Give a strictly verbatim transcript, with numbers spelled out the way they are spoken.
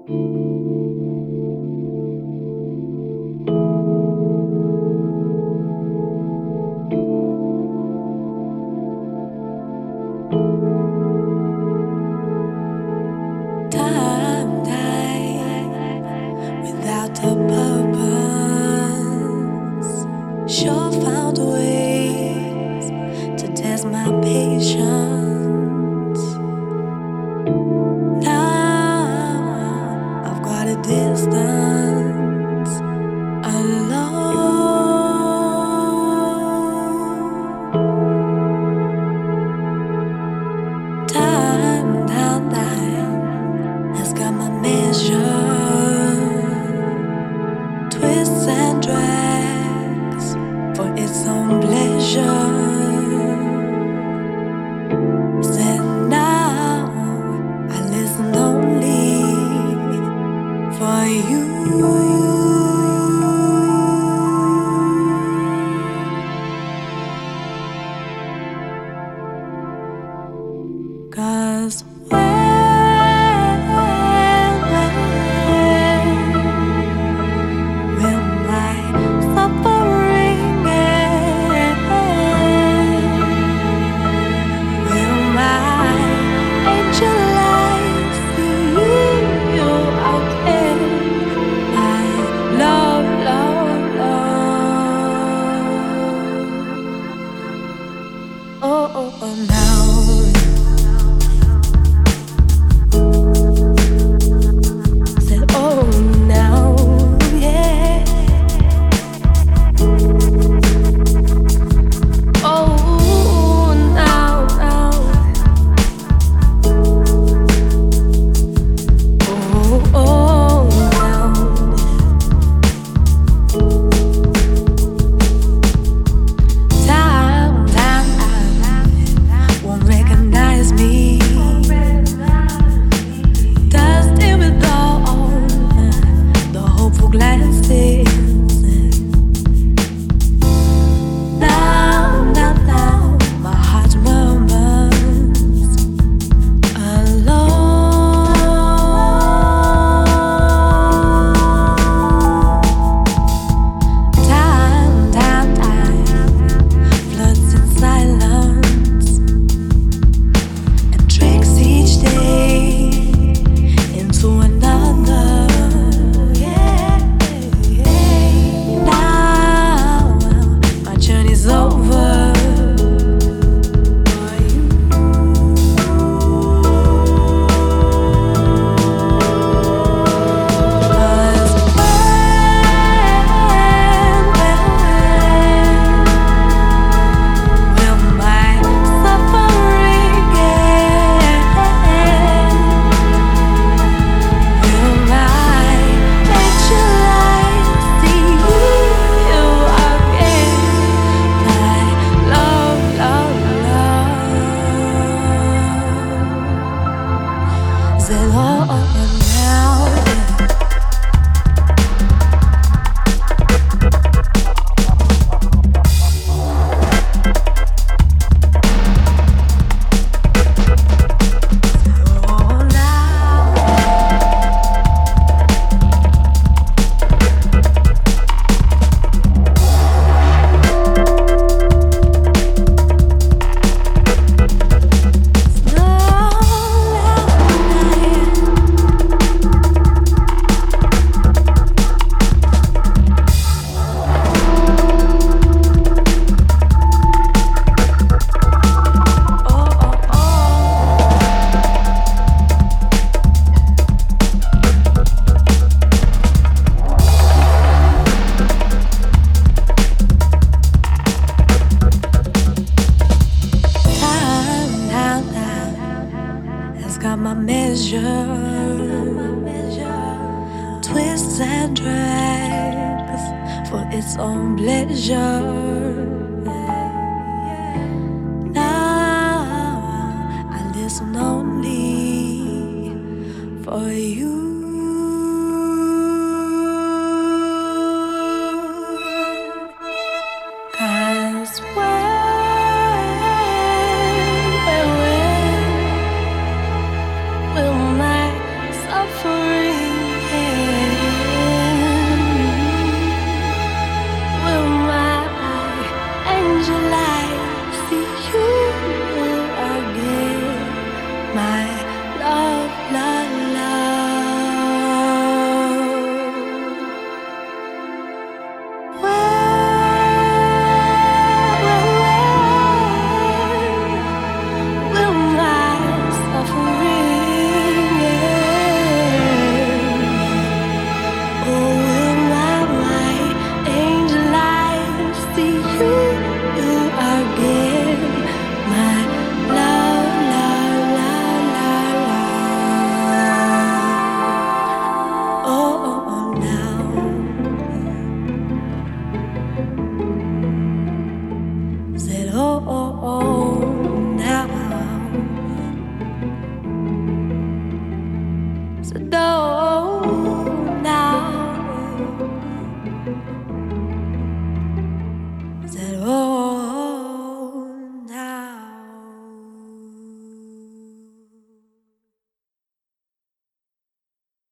Time died without a purpose. Sure found ways to test my patience. Now I've got a distance alone. Time down, time has got my measure. Twists and drags for its own pleasure. Said now I listen only for you. 'Cause when, when will my suffering end? Will my angel eyes see you again? My love, love, love. Oh, oh, oh, now. Said, oh, now, yeah. Oh, now, now. Oh, oh, now. Time, time, time won't recognize me. Dusty with all the hopeful glances. Now, now, now, my heart murmurs alone. Time, time, time floods in silence and tricks each day into another. Yeah, yeah. Now my journey's over. For you. 'Cause when, when, when will my suffering end? Will my angel eyes see you again? My love, love, love. Is it all over now? Oh, now. Time, now, now has got my measure. Twists and drags for its own pleasure. Now I listen only for you. 'Cause when, when, when will my suffering the door.